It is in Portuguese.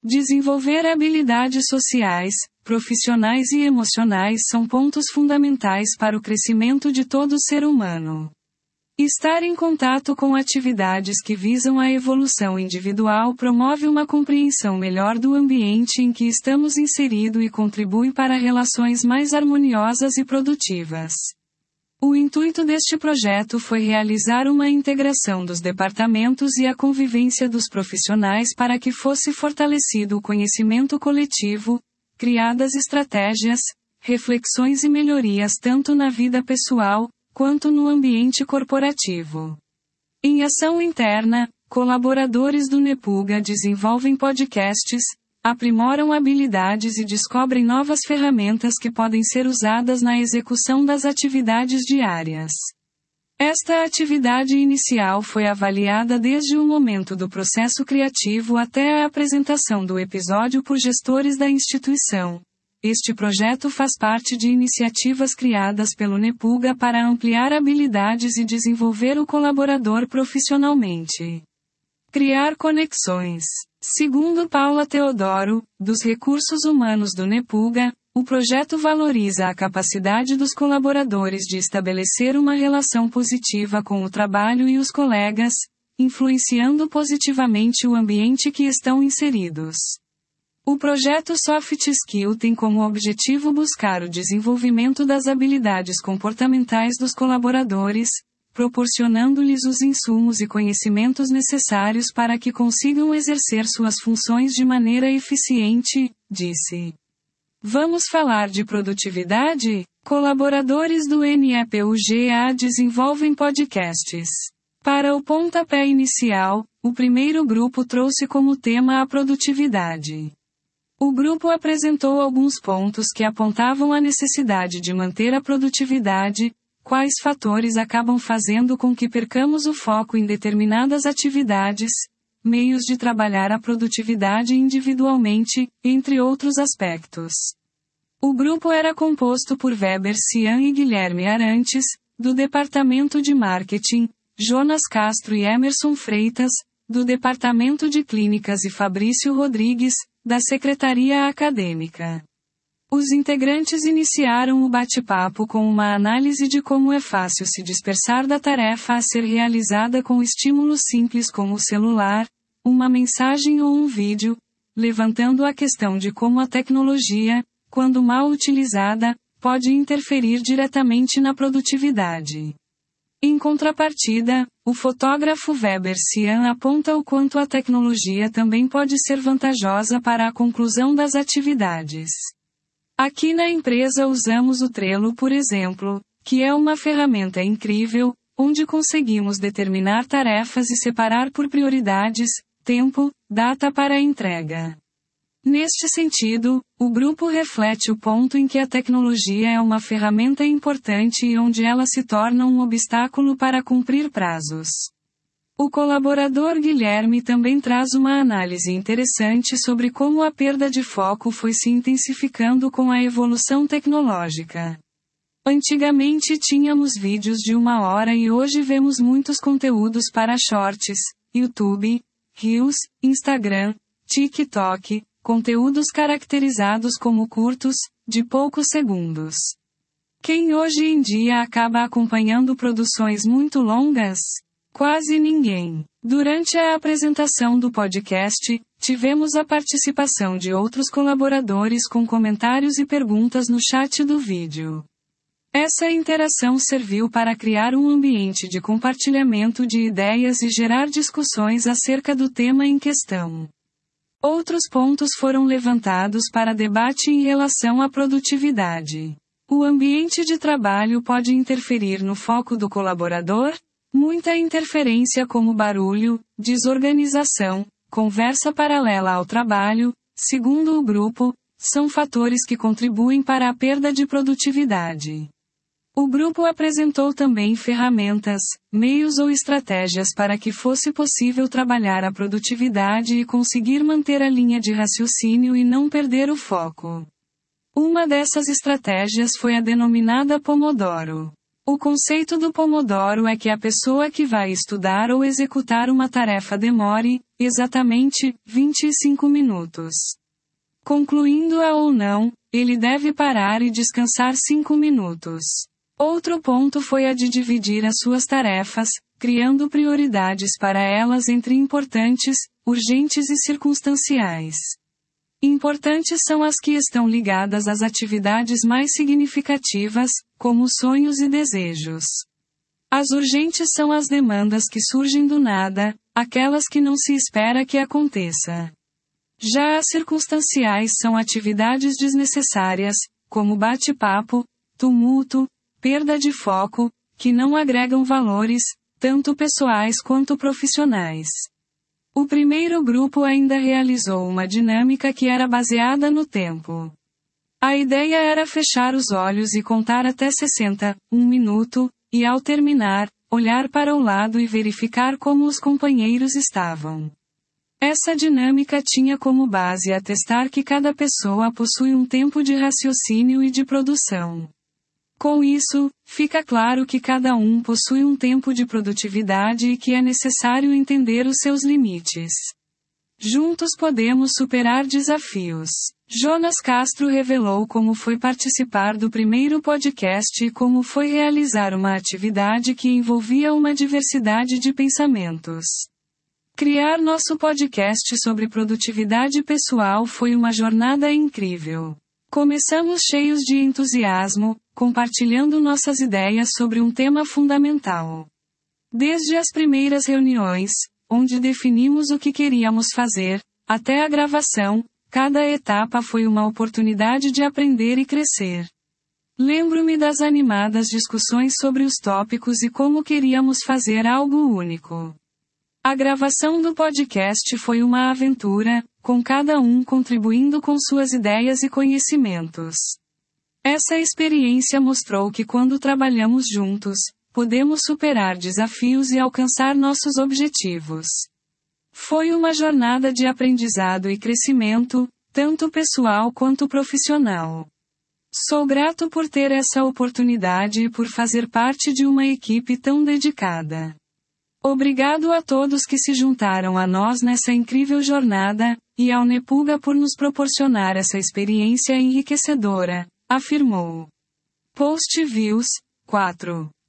Desenvolver habilidades sociais, profissionais e emocionais são pontos fundamentais para o crescimento de todo ser humano. Estar em contato com atividades que visam a evolução individual promove uma compreensão melhor do ambiente em que estamos inseridos e contribui para relações mais harmoniosas e produtivas. O intuito deste projeto foi realizar uma integração dos departamentos e a convivência dos profissionais para que fosse fortalecido o conhecimento coletivo, criadas estratégias, reflexões e melhorias tanto na vida pessoal, quanto no ambiente corporativo. Em ação interna, colaboradores do Nepuga desenvolvem podcasts, aprimoram habilidades e descobrem novas ferramentas que podem ser usadas na execução das atividades diárias. Esta atividade inicial foi avaliada desde o momento do processo criativo até a apresentação do episódio por gestores da instituição. Este projeto faz parte de iniciativas criadas pelo Nepuga para ampliar habilidades e desenvolver o colaborador profissionalmente. Criar conexões. Segundo Paula Teodoro, dos Recursos Humanos do Nepuga, o projeto valoriza a capacidade dos colaboradores de estabelecer uma relação positiva com o trabalho e os colegas, influenciando positivamente o ambiente que estão inseridos. O projeto Soft Skill tem como objetivo buscar o desenvolvimento das habilidades comportamentais dos colaboradores, proporcionando-lhes os insumos e conhecimentos necessários para que consigam exercer suas funções de maneira eficiente, disse. Vamos falar de produtividade? Colaboradores do NEPUGA desenvolvem podcasts. Para o pontapé inicial, o primeiro grupo trouxe como tema a produtividade. O grupo apresentou alguns pontos que apontavam a necessidade de manter a produtividade, quais fatores acabam fazendo com que percamos o foco em determinadas atividades, meios de trabalhar a produtividade individualmente, entre outros aspectos. O grupo era composto por Weber Cian e Guilherme Arantes, do Departamento de Marketing, Jonas Castro e Emerson Freitas, do Departamento de Clínicas e Fabrício Rodrigues, da Secretaria Acadêmica. Os integrantes iniciaram o bate-papo com uma análise de como é fácil se dispersar da tarefa a ser realizada com estímulos simples como o celular, uma mensagem ou um vídeo, levantando a questão de como a tecnologia, quando mal utilizada, pode interferir diretamente na produtividade. Em contrapartida, o fotógrafo Weber Cian aponta o quanto a tecnologia também pode ser vantajosa para a conclusão das atividades. Aqui na empresa usamos o Trello, por exemplo, que é uma ferramenta incrível, onde conseguimos determinar tarefas e separar por prioridades, tempo, data para a entrega. Neste sentido, o grupo reflete o ponto em que a tecnologia é uma ferramenta importante e onde ela se torna um obstáculo para cumprir prazos. O colaborador Guilherme também traz uma análise interessante sobre como a perda de foco foi se intensificando com a evolução tecnológica. Antigamente tínhamos vídeos de 1 hora e hoje vemos muitos conteúdos para shorts, YouTube, Reels, Instagram, TikTok, conteúdos caracterizados como curtos, de poucos segundos. Quem hoje em dia acaba acompanhando produções muito longas? Quase ninguém. Durante a apresentação do podcast, tivemos a participação de outros colaboradores com comentários e perguntas no chat do vídeo. Essa interação serviu para criar um ambiente de compartilhamento de ideias e gerar discussões acerca do tema em questão. Outros pontos foram levantados para debate em relação à produtividade. O ambiente de trabalho pode interferir no foco do colaborador? Muita interferência como barulho, desorganização, conversa paralela ao trabalho, segundo o grupo, são fatores que contribuem para a perda de produtividade. O grupo apresentou também ferramentas, meios ou estratégias para que fosse possível trabalhar a produtividade e conseguir manter a linha de raciocínio e não perder o foco. Uma dessas estratégias foi a denominada Pomodoro. O conceito do Pomodoro é que a pessoa que vai estudar ou executar uma tarefa demore, exatamente, 25 minutos. Concluindo-a ou não, ele deve parar e descansar 5 minutos. Outro ponto foi a de dividir as suas tarefas, criando prioridades para elas entre importantes, urgentes e circunstanciais. Importantes são as que estão ligadas às atividades mais significativas, como sonhos e desejos. As urgentes são as demandas que surgem do nada, aquelas que não se espera que aconteça. Já as circunstanciais são atividades desnecessárias, como bate-papo, tumulto, perda de foco, que não agregam valores, tanto pessoais quanto profissionais. O primeiro grupo ainda realizou uma dinâmica que era baseada no tempo. A ideia era fechar os olhos e contar até 60, 1 minuto, e ao terminar, olhar para o lado e verificar como os companheiros estavam. Essa dinâmica tinha como base atestar que cada pessoa possui um tempo de raciocínio e de produção. Com isso, fica claro que cada um possui um tempo de produtividade e que é necessário entender os seus limites. Juntos podemos superar desafios. Jonas Castro revelou como foi participar do primeiro podcast e como foi realizar uma atividade que envolvia uma diversidade de pensamentos. Criar nosso podcast sobre produtividade pessoal foi uma jornada incrível. Começamos cheios de entusiasmo, compartilhando nossas ideias sobre um tema fundamental. Desde as primeiras reuniões, onde definimos o que queríamos fazer, até a gravação, cada etapa foi uma oportunidade de aprender e crescer. Lembro-me das animadas discussões sobre os tópicos e como queríamos fazer algo único. A gravação do podcast foi uma aventura, com cada um contribuindo com suas ideias e conhecimentos. Essa experiência mostrou que quando trabalhamos juntos, podemos superar desafios e alcançar nossos objetivos. Foi uma jornada de aprendizado e crescimento, tanto pessoal quanto profissional. Sou grato por ter essa oportunidade e por fazer parte de uma equipe tão dedicada. Obrigado a todos que se juntaram a nós nessa incrível jornada, e ao Nepuga por nos proporcionar essa experiência enriquecedora, afirmou. Post Views, 4.